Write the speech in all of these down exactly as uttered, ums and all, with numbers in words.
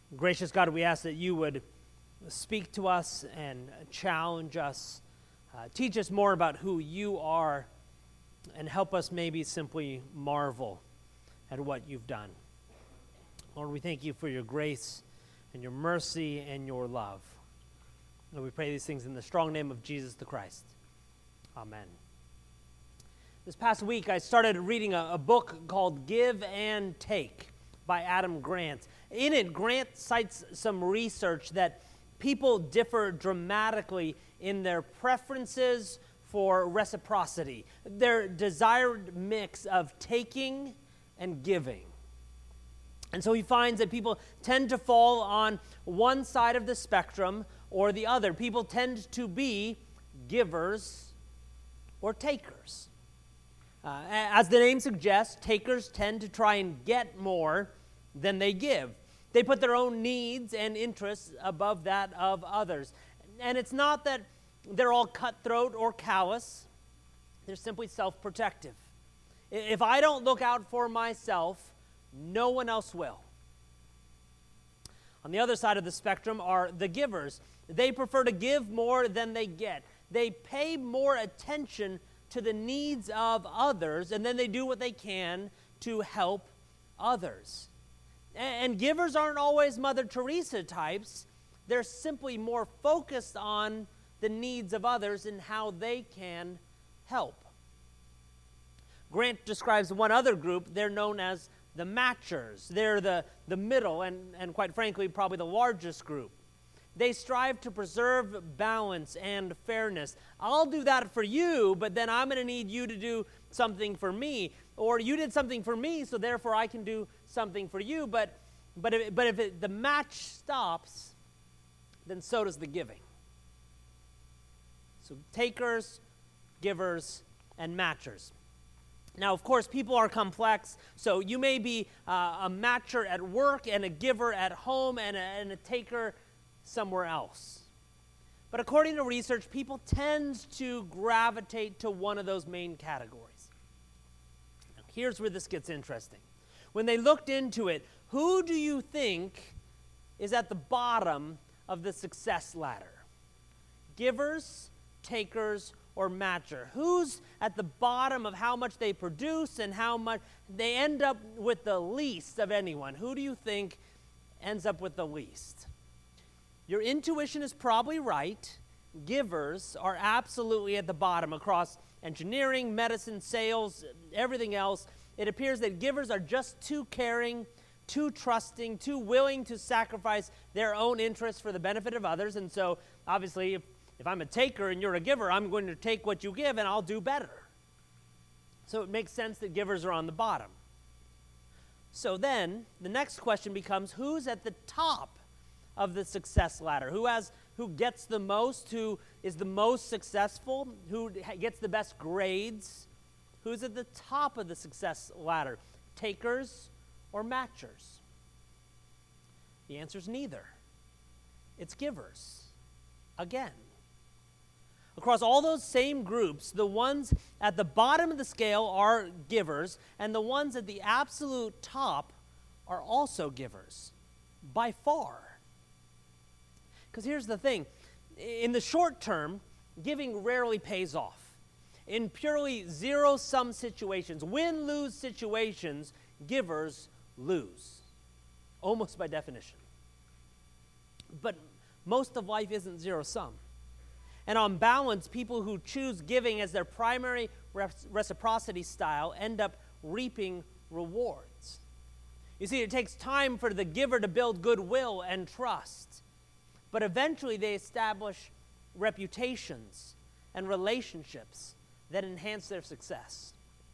Gracious God, we ask that you would speak to us and challenge us, uh, teach us more about who you are, and help us maybe simply marvel at what you've done. Lord, we thank you for your grace and your mercy and your love. And we pray these things in the strong name of Jesus the Christ. Amen. This past week, I started reading a, a book called Give and Take by Adam Grant. In it, Grant cites some research that people differ dramatically in their preferences for reciprocity, their desired mix of taking and giving. And so he finds that people tend to fall on one side of the spectrum or the other. People tend to be givers or takers. Uh, as the name suggests, takers tend to try and get more than they give. They put their own needs and interests above that of others. And it's not that they're all cutthroat or callous. They're simply self-protective. If I don't look out for myself, no one else will. On the other side of the spectrum are the givers. They prefer to give more than they get. They pay more attention to the needs of others, and then they do what they can to help others. And givers aren't always Mother Teresa types. They're simply more focused on the needs of others and how they can help. Grant describes one other group. They're known as the matchers. They're the, the middle and, and quite frankly, probably the largest group. They strive to preserve balance and fairness. I'll do that for you, but then I'm going to need you to do something for me. Or you did something for me, so therefore I can do something for you. But but if, but if it, the match stops, then so does the giving. So takers, givers, and matchers. Now, of course, people are complex, so you may be uh, a matcher at work and a giver at home and a, and a taker somewhere else. But according to research, people tend to gravitate to one of those main categories. Now, here's where this gets interesting. When they looked into it, who do you think is at the bottom of the success ladder? Givers, takers, or matcher? Who's at the bottom of how much they produce and how much they end up with the least of anyone? Who do you think ends up with the least? Your intuition is probably right. Givers are absolutely at the bottom across engineering, medicine, sales, everything else. It appears that givers are just too caring, too trusting, too willing to sacrifice their own interests for the benefit of others. And so, obviously, if, if I'm a taker and you're a giver, I'm going to take what you give and I'll do better. So it makes sense that givers are on the bottom. So then, the next question becomes, who's at the top of the success ladder? Who has, who gets the most, who is the most successful, who gets the best grades? Who's at the top of the success ladder? Takers or matchers? The answer is neither. It's givers. Again. Across all those same groups, the ones at the bottom of the scale are givers, and the ones at the absolute top are also givers, by far. Because here's the thing. In the short term, giving rarely pays off. In purely zero-sum situations, win-lose situations, givers lose, almost by definition. But most of life isn't zero-sum. And on balance, people who choose giving as their primary reciprocity style end up reaping rewards. You see, it takes time for the giver to build goodwill and trust. But eventually they establish reputations and relationships that enhance their success.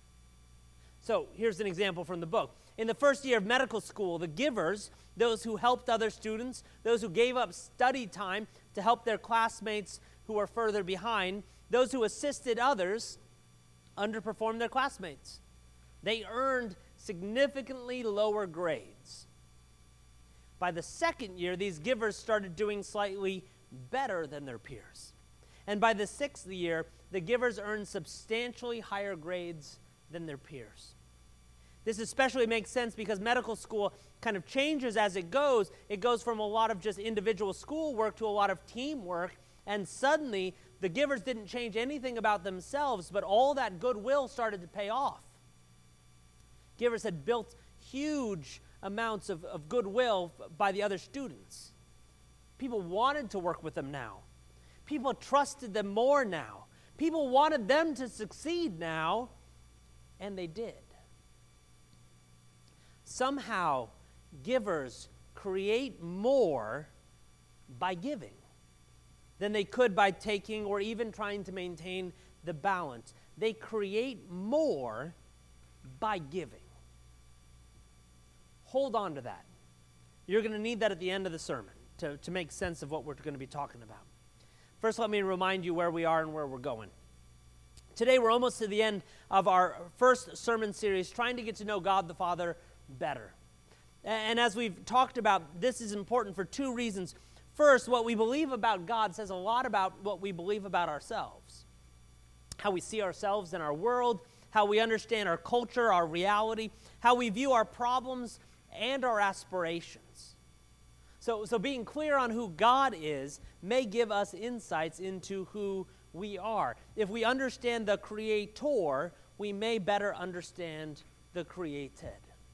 So here's an example from the book. In the first year of medical school, the givers, those who helped other students, those who gave up study time to help their classmates who are further behind, those who assisted others, underperformed their classmates. They earned significantly lower grades. By the second year, these givers started doing slightly better than their peers. And by the sixth year, the givers earned substantially higher grades than their peers. This especially makes sense because medical school kind of changes as it goes. It goes from a lot of just individual schoolwork to a lot of teamwork, and suddenly the givers didn't change anything about themselves, but all that goodwill started to pay off. Givers had built huge amounts of, of goodwill by the other students. People wanted to work with them now. People trusted them more now. People wanted them to succeed now, and they did. Somehow, givers create more by giving than they could by taking or even trying to maintain the balance. They create more by giving. Hold on to that. You're going to need that at the end of the sermon to, to make sense of what we're going to be talking about. First, let me remind you where we are and where we're going. Today, we're almost to the end of our first sermon series, trying to get to know God the Father better. And as we've talked about, this is important for two reasons. First, what we believe about God says a lot about what we believe about ourselves. How we see ourselves in our world, how we understand our culture, our reality, how we view our problems and our aspirations. So, so being clear on who God is may give us insights into who we are. If we understand the Creator, we may better understand the created.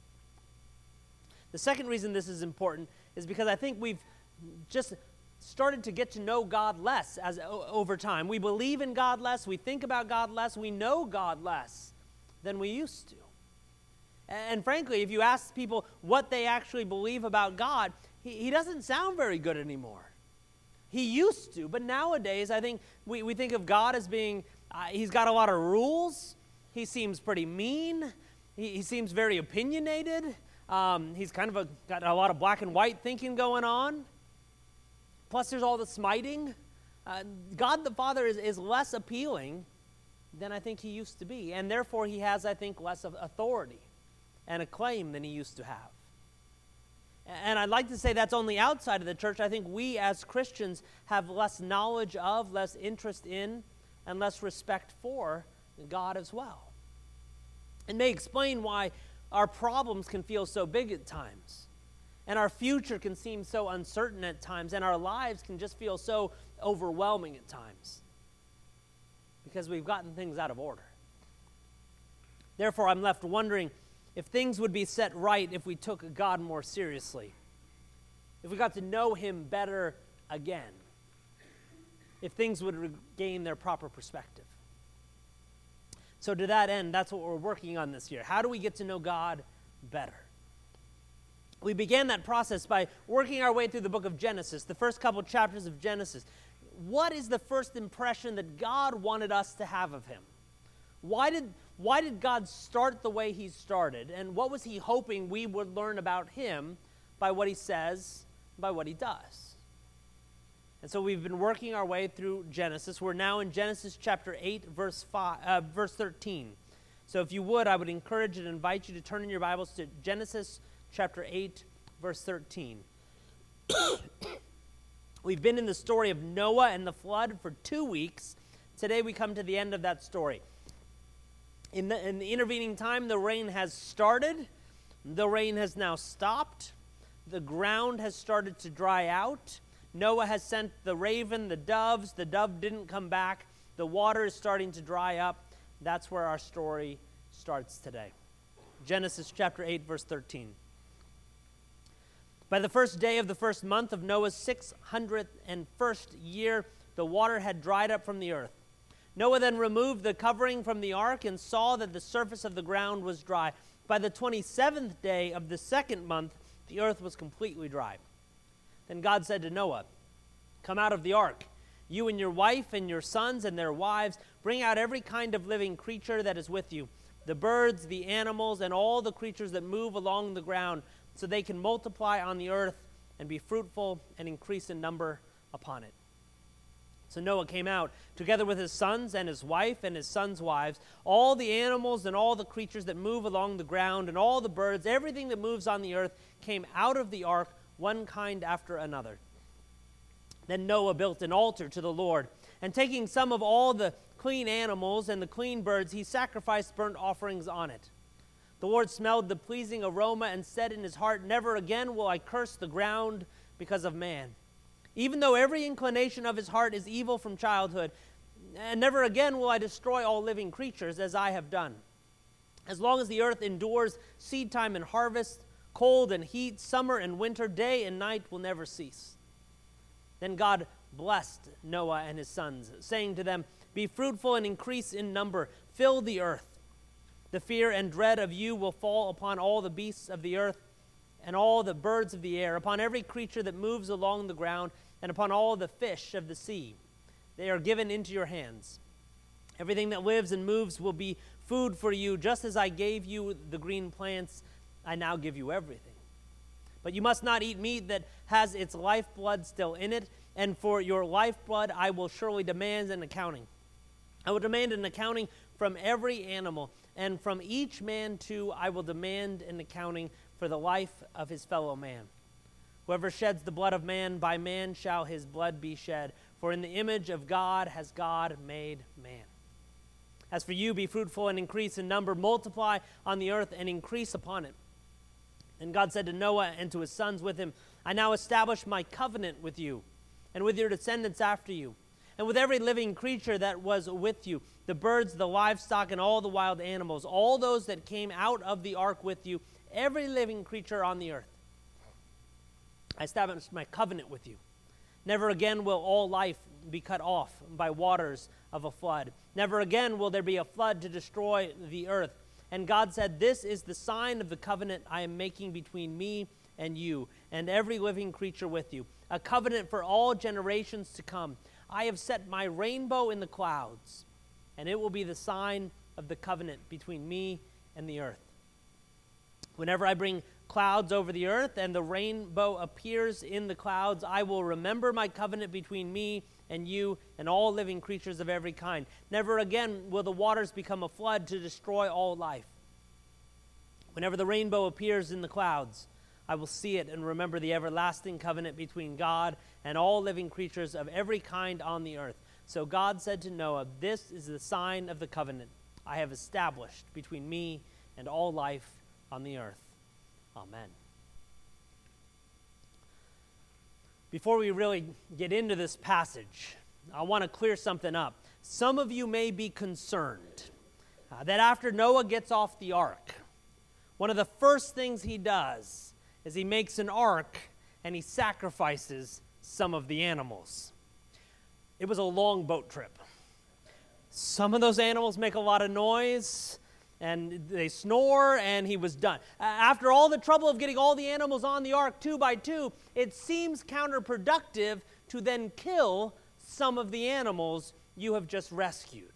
The second reason this is important is because I think we've just started to get to know God less as over time. We believe in God less, we think about God less, we know God less than we used to. And frankly, if you ask people what they actually believe about God, he, he doesn't sound very good anymore. He used to, but nowadays I think we, we think of God as being, uh, he's got a lot of rules, he seems pretty mean, he, he seems very opinionated, um, he's kind of a, got a lot of black and white thinking going on. Plus there's all the smiting. Uh, God the Father is, is less appealing than I think he used to be, and therefore he has, I think, less of authority and acclaim than he used to have. And I'd like to say that's only outside of the church. I think we as Christians have less knowledge of, less interest in, and less respect for God as well. It may explain why our problems can feel so big at times, and our future can seem so uncertain at times, and our lives can just feel so overwhelming at times, because we've gotten things out of order. Therefore, I'm left wondering if things would be set right if we took God more seriously, if we got to know him better again, if things would regain their proper perspective. So to that end, that's what we're working on this year. How do we get to know God better? We began that process by working our way through the book of Genesis, the first couple chapters of Genesis. What is the first impression that God wanted us to have of him? Why did, why did God start the way he started? And what was he hoping we would learn about him by what he says, by what he does? And so we've been working our way through Genesis. We're now in Genesis chapter eight, verse five, uh, verse thirteen. So if you would, I would encourage and invite you to turn in your Bibles to Genesis chapter eight, verse thirteen. We've been in the story of Noah and the flood for two weeks. Today we come to the end of that story. In the, in the intervening time, the rain has started. The rain has now stopped. The ground has started to dry out. Noah has sent the raven, the doves. The dove didn't come back. The water is starting to dry up. That's where our story starts today. Genesis chapter eight, verse thirteen. By the first day of the first month of Noah's six hundred first year, the water had dried up from the earth. Noah then removed the covering from the ark and saw that the surface of the ground was dry. By the twenty-seventh day of the second month, the earth was completely dry. Then God said to Noah, "Come out of the ark, you and your wife and your sons and their wives. Bring out every kind of living creature that is with you, the birds, the animals, and all the creatures that move along the ground, so they can multiply on the earth and be fruitful and increase in number upon it." So Noah came out, together with his sons and his wife and his sons' wives, all the animals and all the creatures that move along the ground and all the birds, everything that moves on the earth came out of the ark, one kind after another. Then Noah built an altar to the Lord, and taking some of all the clean animals and the clean birds, he sacrificed burnt offerings on it. The Lord smelled the pleasing aroma and said in his heart, never again will I curse the ground because of man. Even though every inclination of his heart is evil from childhood, and never again will I destroy all living creatures as I have done. As long as the earth endures, seed time and harvest, cold and heat, summer and winter, day and night will never cease. Then God blessed Noah and his sons, saying to them, be fruitful and increase in number, fill the earth. The fear and dread of you will fall upon all the beasts of the earth and all the birds of the air, upon every creature that moves along the ground, and upon all the fish of the sea. They are given into your hands. Everything that lives and moves will be food for you, just as I gave you the green plants, I now give you everything. But you must not eat meat that has its lifeblood still in it, and for your lifeblood I will surely demand an accounting. I will demand an accounting from every animal, and from each man too I will demand an accounting for the life of his fellow man. Whoever sheds the blood of man, by man shall his blood be shed, for in the image of God has God made man. As for you, be fruitful and increase in number, multiply on the earth and increase upon it. And God said to Noah and to his sons with him, I now establish my covenant with you, and with your descendants after you, and with every living creature that was with you, the birds, the livestock, and all the wild animals, all those that came out of the ark with you, every living creature on the earth. I establish my covenant with you. Never again will all life be cut off by waters of a flood. Never again will there be a flood to destroy the earth. And God said, this is the sign of the covenant I am making between me and you, and every living creature with you, a covenant for all generations to come. I have set my rainbow in the clouds, and it will be the sign of the covenant between me and the earth. Whenever I bring clouds over the earth and the rainbow appears in the clouds, I will remember my covenant between me and you and all living creatures of every kind. Never again will the waters become a flood to destroy all life. Whenever the rainbow appears in the clouds, I will see it and remember the everlasting covenant between God and all living creatures of every kind on the earth. So God said to Noah, this is the sign of the covenant I have established between me and all life on the earth. Amen. Before we really get into this passage, I want to clear something up. Some of you may be concerned uh, that after Noah gets off the ark, one of the first things he does is he makes an ark and he sacrifices some of the animals. It was a long boat trip. Some of those animals make a lot of noise, and they snore, and he was done. After all the trouble of getting all the animals on the ark two by two, it seems counterproductive to then kill some of the animals you have just rescued.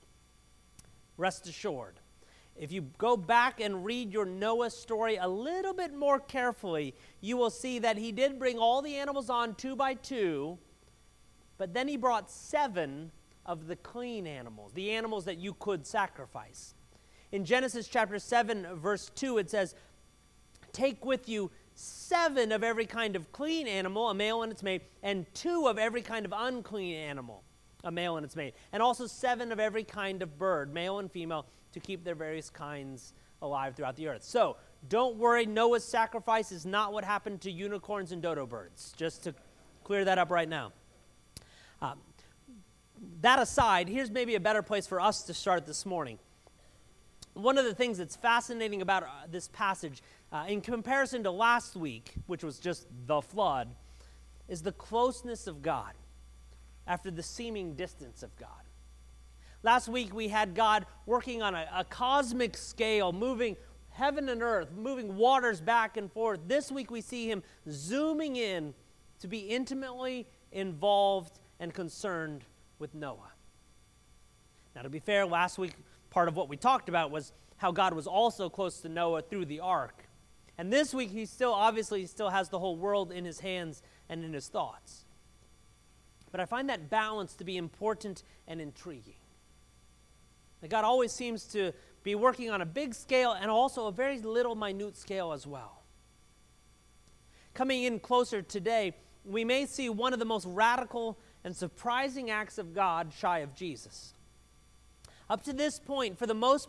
Rest assured, if you go back and read your Noah story a little bit more carefully, you will see that he did bring all the animals on two by two, but then he brought seven of the clean animals, the animals that you could sacrifice. In Genesis chapter seven, verse two, it says, take with you seven of every kind of clean animal, a male and its mate, and two of every kind of unclean animal, a male and its mate, and also seven of every kind of bird, male and female, to keep their various kinds alive throughout the earth. So, don't worry, Noah's sacrifice is not what happened to unicorns and dodo birds, just to clear that up right now. Um, that aside, here's maybe a better place for us to start this morning. One of the things that's fascinating about uh, this passage, uh, in comparison to last week, which was just the flood, is the closeness of God after the seeming distance of God. Last week we had God working on a, a cosmic scale, moving heaven and earth, moving waters back and forth. This week we see him zooming in to be intimately involved and concerned with Noah. Now, to be fair, last week part of what we talked about was how God was also close to Noah through the ark. And this week he still obviously still has the whole world in his hands and in his thoughts. But I find that balance to be important and intriguing. That God always seems to be working on a big scale and also a very little minute scale as well. Coming in closer today, we may see one of the most radical and surprising acts of God shy of Jesus. Up to this point, for the most part,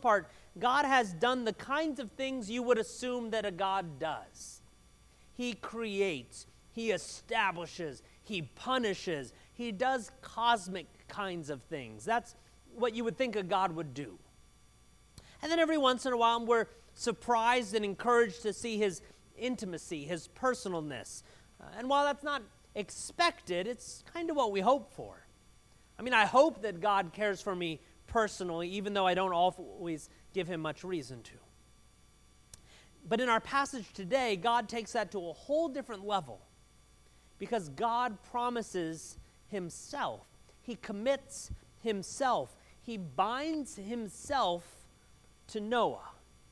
God has done the kinds of things you would assume that a God does. He creates, he establishes, he punishes, he does cosmic kinds of things. That's what you would think a God would do. And then every once in a while, we're surprised and encouraged to see his intimacy, his personalness. Uh, and while that's not expected, it's kind of what we hope for. I mean, I hope that God cares for me personally, even though I don't always give him much reason to. But in our passage today, God takes that to a whole different level because God promises himself. He commits himself. He binds himself to Noah.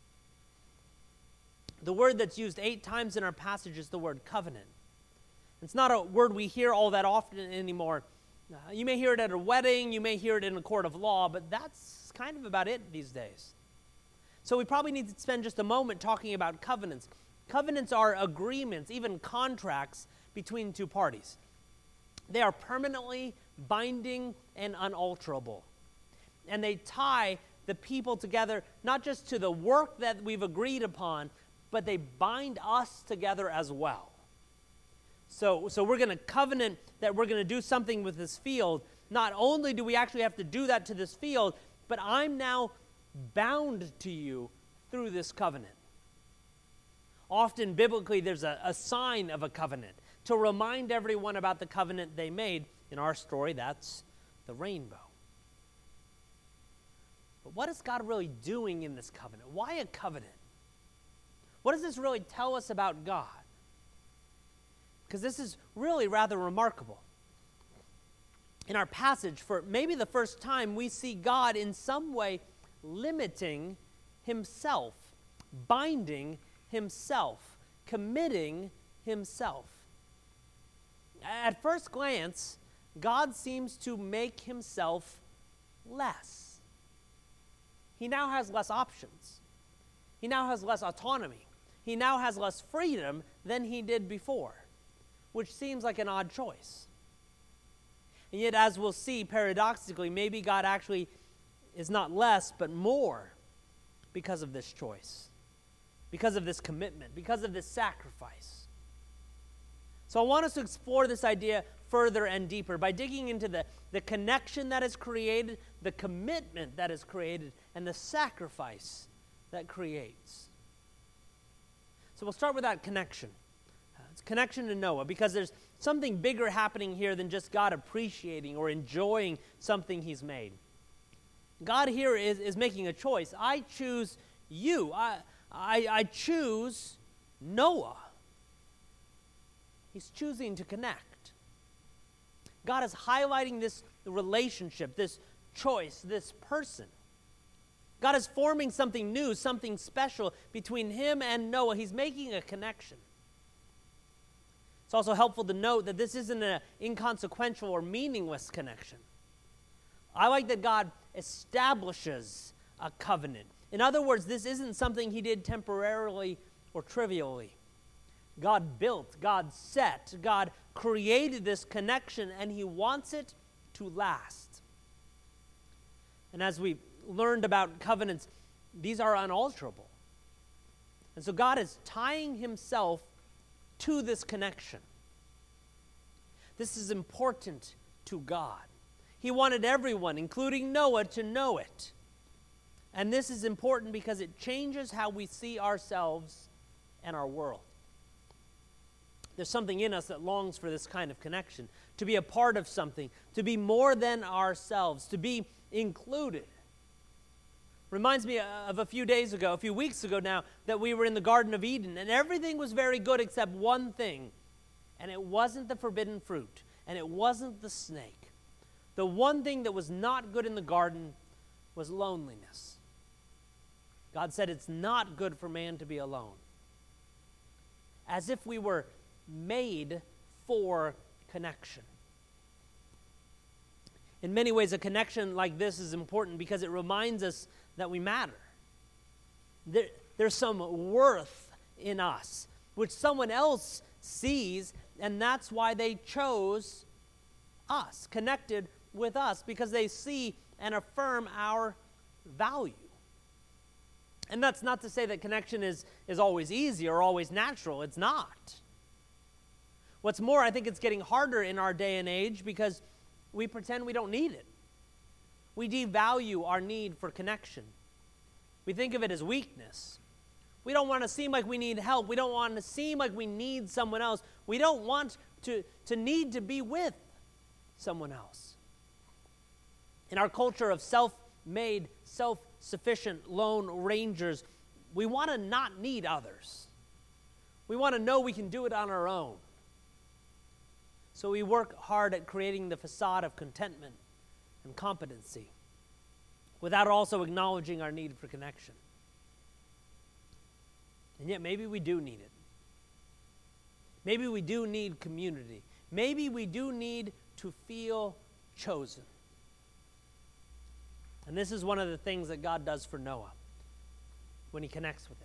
The word that's used eight times in our passage is the word covenant. It's not a word we hear all that often anymore. Uh, you may hear it at a wedding, you may hear it in a court of law, but that's kind of about it these days. So we probably need to spend just a moment talking about covenants. Covenants are agreements, even contracts between two parties. They are permanently binding and unalterable. And they tie the people together, not just to the work that we've agreed upon, but they bind us together as well. So, so we're going to covenant that we're going to do something with this field. Not only do we actually have to do that to this field, but I'm now bound to you through this covenant. Often biblically, there's a, a sign of a covenant to remind everyone about the covenant they made. In our story, that's the rainbow. But what is God really doing in this covenant? Why a covenant? What does this really tell us about God? Because this is really rather remarkable. In our passage, for maybe the first time, we see God in some way limiting himself, binding himself, committing himself. At first glance, God seems to make himself less. He now has less options. He now has less autonomy. He now has less freedom than he did before, which seems like an odd choice. And yet, as we'll see, paradoxically, maybe God actually is not less, but more because of this choice, because of this commitment, because of this sacrifice. So I want us to explore this idea further and deeper by digging into the, the connection that is created, the commitment that is created, and the sacrifice that creates. So we'll start with that connection. Uh, it's connection to Noah, because there's something bigger happening here than just God appreciating or enjoying something he's made. God here is, is making a choice. I choose you. I, I, I choose Noah. He's choosing to connect. God is highlighting this relationship, this choice, this person. God is forming something new, something special between him and Noah. He's making a connection. It's also helpful to note that this isn't an inconsequential or meaningless connection. I like that God establishes a covenant. In other words, this isn't something he did temporarily or trivially. God built, God set, God created this connection, and he wants it to last. And as we learned about covenants, these are unalterable. And so God is tying himself to this connection. This is important to God. He wanted everyone, including Noah, to know it. And this is important because it changes how we see ourselves and our world. There's something in us that longs for this kind of connection, to be a part of something, to be more than ourselves, to be included. Reminds me of a few days ago, a few weeks ago now, that we were in the Garden of Eden, and everything was very good except one thing, and it wasn't the forbidden fruit, and it wasn't the snake. The one thing that was not good in the garden was loneliness. God said it's not good for man to be alone. As if we were made for connection. In many ways, a connection like this is important because it reminds us that we matter. There, there's some worth in us, which someone else sees, and that's why they chose us, connected with us, because they see and affirm our value. And that's not to say that connection is, is always easy or always natural. It's not. What's more, I think it's getting harder in our day and age because we pretend we don't need it. We devalue our need for connection. We think of it as weakness. We don't want to seem like we need help. We don't want to seem like we need someone else. We don't want to, to need to be with someone else. In our culture of self-made, self-sufficient lone rangers, we want to not need others. We want to know we can do it on our own. So we work hard at creating the facade of contentment and competency without also acknowledging our need for connection. And yet maybe we do need it. Maybe we do need community. Maybe we do need to feel chosen. And this is one of the things that God does for Noah when he connects with him.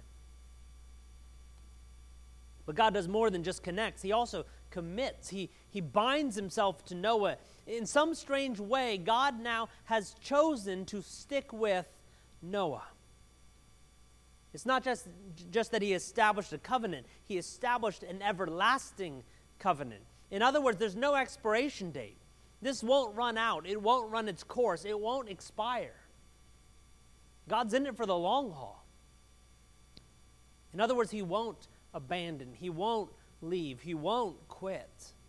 But God does more than just connects. He also commits. He, he binds himself to Noah. In some strange way, God now has chosen to stick with Noah. It's not just, just that he established a covenant. He established an everlasting covenant. In other words, there's no expiration date. This won't run out. It won't run its course. It won't expire. God's in it for the long haul. In other words, he won't abandon. He won't leave. He won't quit.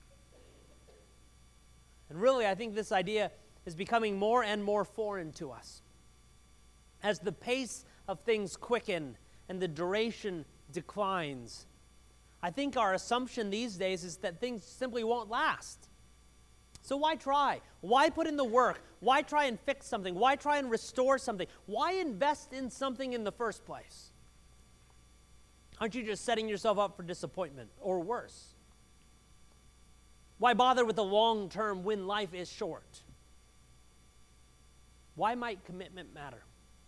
And really, I think this idea is becoming more and more foreign to us. As the pace of things quicken and the duration declines, I think our assumption these days is that things simply won't last. So why try? Why put in the work? Why try and fix something? Why try and restore something? Why invest in something in the first place? Aren't you just setting yourself up for disappointment or worse? Why bother with the long term when life is short? Why might commitment matter?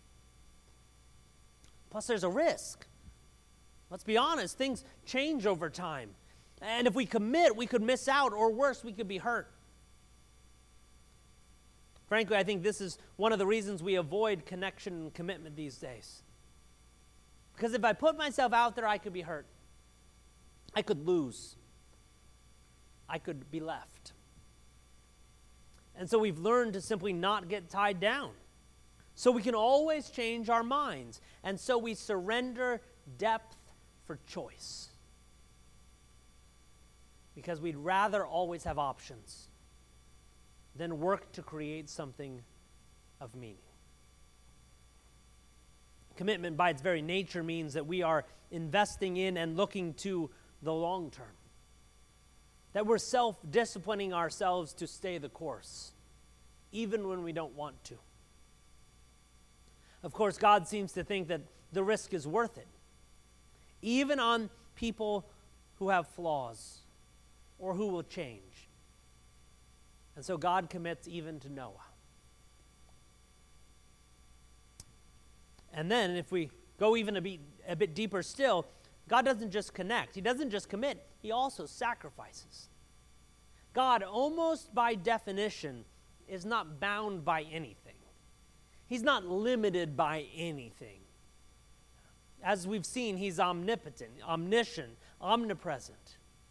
Plus, there's a risk. Let's be honest, things change over time. And if we commit, we could miss out, or worse, we could be hurt. Frankly, I think this is one of the reasons we avoid connection and commitment these days. Because if I put myself out there, I could be hurt. I could lose. I could be left. And so we've learned to simply not get tied down. So we can always change our minds. And so we surrender depth for choice. Because we'd rather always have options than work to create something of meaning. Commitment by its very nature means that we are investing in and looking to the long term. That we're self-disciplining ourselves to stay the course, even when we don't want to. Of course, God seems to think that the risk is worth it, even on people who have flaws or who will change. And so God commits even to Noah. And then if we go even a bit, a bit deeper still, God doesn't just connect. He doesn't just commit. He also sacrifices. God, almost by definition, is not bound by anything. He's not limited by anything. As we've seen, he's omnipotent, omniscient, omnipresent.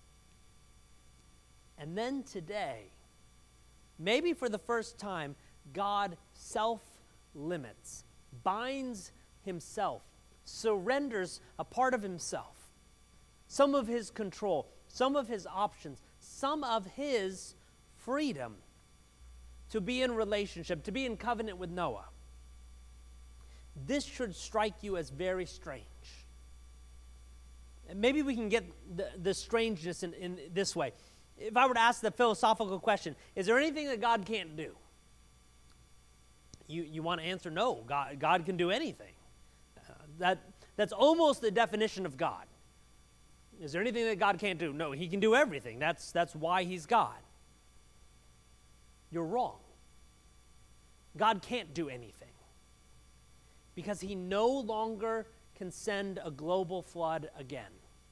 And then today, maybe for the first time, God self-limits, binds himself, surrenders a part of himself, some of his control, some of his options, some of his freedom to be in relationship, to be in covenant with Noah. This should strike you as very strange. And maybe we can get the, the strangeness in, in this way. If I were to ask the philosophical question, is there anything that God can't do? You, you want to answer no. God, God can do anything. Uh, that, that's almost the definition of God. Is there anything that God can't do? No, he can do everything. That's, that's why he's God. You're wrong. God can't do anything because he no longer can send a global flood again.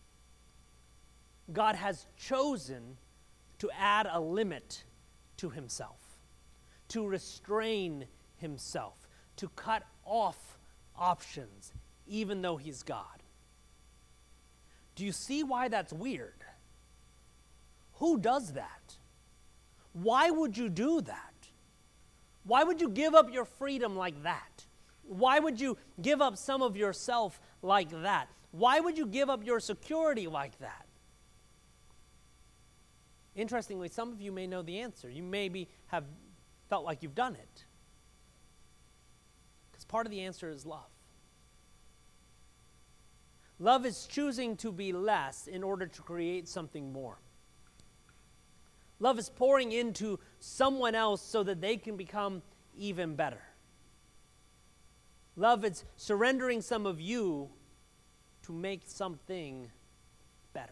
God has chosen to add a limit to himself, to restrain himself, to cut off options, even though he's God. Do you see why that's weird? Who does that? Why would you do that? Why would you give up your freedom like that? Why would you give up some of yourself like that? Why would you give up your security like that? Interestingly, some of you may know the answer. You maybe have felt like you've done it. Because part of the answer is love. Love is choosing to be less in order to create something more. Love is pouring into someone else so that they can become even better. Love is surrendering some of you to make something better.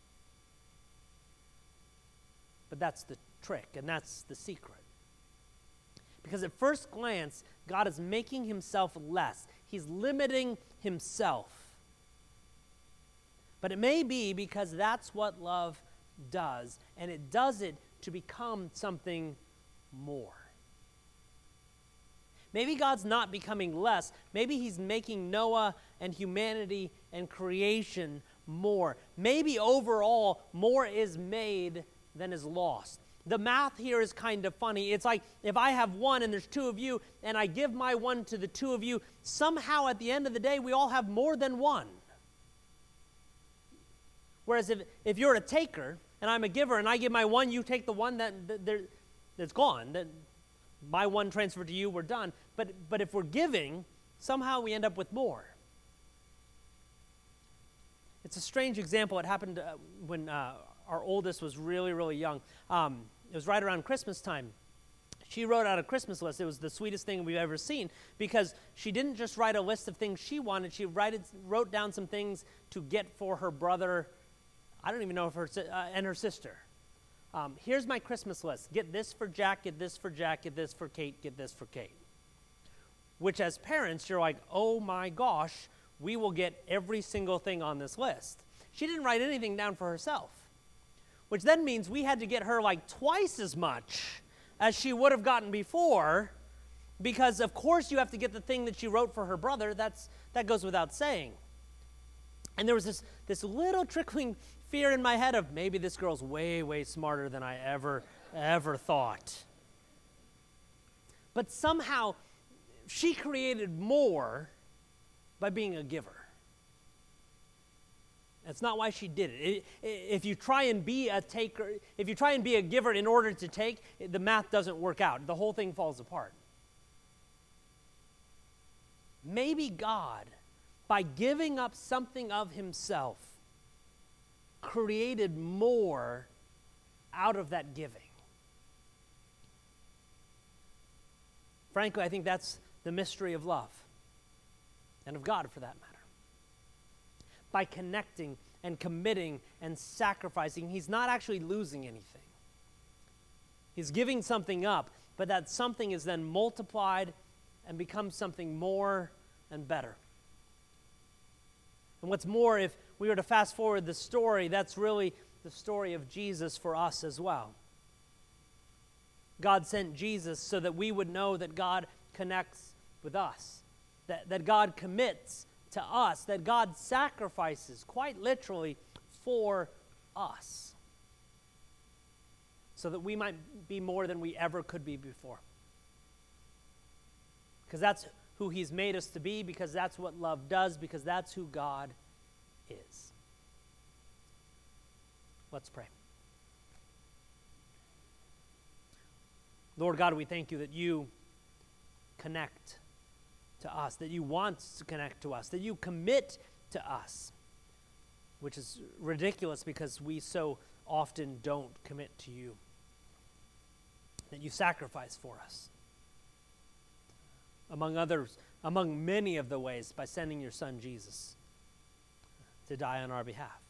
But that's the trick, and that's the secret. Because at first glance, God is making himself less. He's limiting himself. But it may be because that's what love does, and it does it to become something more. Maybe God's not becoming less. Maybe he's making Noah and humanity and creation more. Maybe overall, more is made than is lost. The math here is kind of funny. It's like if I have one and there's two of you, and I give my one to the two of you, somehow at the end of the day, we all have more than one. Whereas if, if you're a taker, and I'm a giver, and I give my one, you take the one that, that that's gone. That my one transferred to you, we're done. But but if we're giving, somehow we end up with more. It's a strange example. It happened uh, when uh, our oldest was really, really young. Um, it was right around Christmas time. She wrote out a Christmas list. It was the sweetest thing we've ever seen because she didn't just write a list of things she wanted. She write it, wrote down some things to get for her brother. I don't even know if her uh, and her sister. Um, here's my Christmas list. Get this for Jack, get this for Jack, get this for Kate, get this for Kate. Which as parents, you're like, oh my gosh, we will get every single thing on this list. She didn't write anything down for herself. Which then means we had to get her like twice as much as she would have gotten before, because of course you have to get the thing that she wrote for her brother. That's that goes without saying. And there was this, this little trickling fear in my head of maybe this girl's way, way smarter than I ever, ever thought. But somehow she created more by being a giver. That's not why she did it. If you try and be a taker, if you try and be a giver in order to take, the math doesn't work out. The whole thing falls apart. Maybe God, by giving up something of himself, created more out of that giving. Frankly, I think that's the mystery of love, and of God for that matter. By connecting and committing and sacrificing, he's not actually losing anything. He's giving something up, but that something is then multiplied and becomes something more and better. And what's more, if we were to fast forward the story, that's really the story of Jesus for us as well. God sent Jesus so that we would know that God connects with us, that, that God commits to us, that God sacrifices, quite literally, for us, so that we might be more than we ever could be before. Because that's who he's made us to be, because that's what love does, because that's who God is. Let's pray. Lord God, we thank you that you connect to us, that you want to connect to us, that you commit to us, which is ridiculous because we so often don't commit to you, that you sacrifice for us. Among others, among many of the ways, by sending your son Jesus to die on our behalf.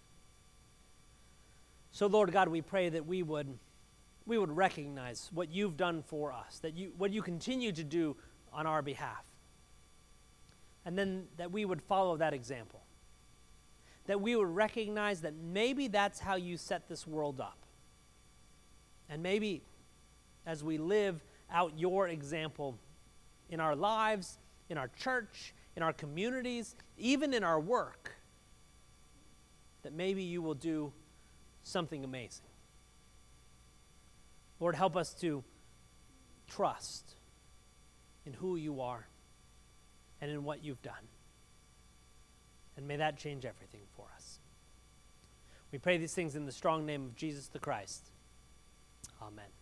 So Lord God, we pray that we would we would recognize what you've done for us, that you what you continue to do on our behalf. And then that we would follow that example. That we would recognize that maybe that's how you set this world up. And maybe as we live out your example in our lives, in our church, in in our communities, even in our work, that maybe you will do something amazing. Lord, help us to trust in who you are and in what you've done. And may that change everything for us. We pray these things in the strong name of Jesus the Christ. Amen.